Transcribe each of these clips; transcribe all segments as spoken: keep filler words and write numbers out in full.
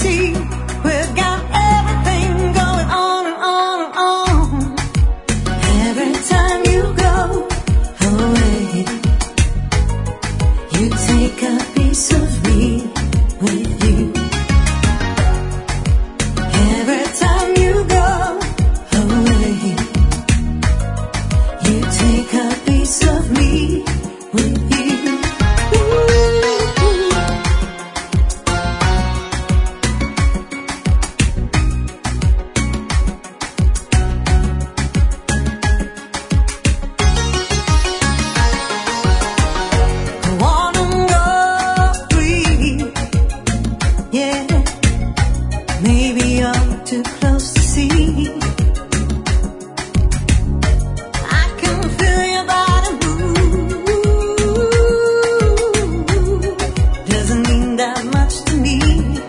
see we've got everything going on and on and on. Every time you go away, you take a piece of me with you. Every time you go away, you take a piece of me with you. Maybe you're too close to see. I can feel your body move. Doesn't mean that much to me.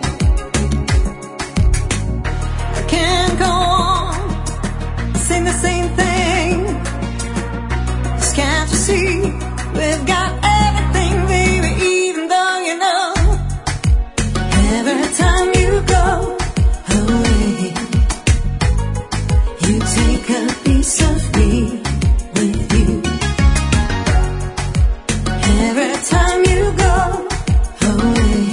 I can't go on saying the same thing. 'Cause can't you see we've got everything, baby, even though you know every time you go away, you take a piece of me with you. Every time you go away,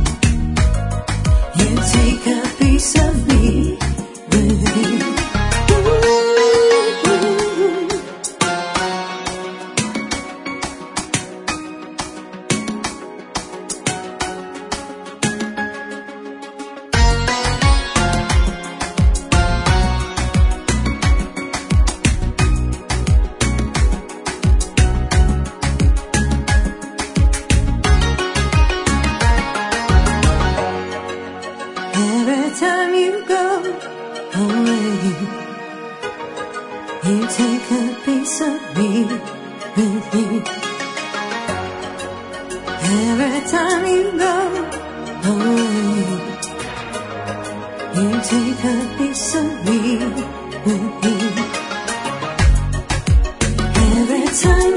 you take a piece of me with you. Every time you go away, you take a piece of me with you. Every time you go away, you take a piece of me with you. Every time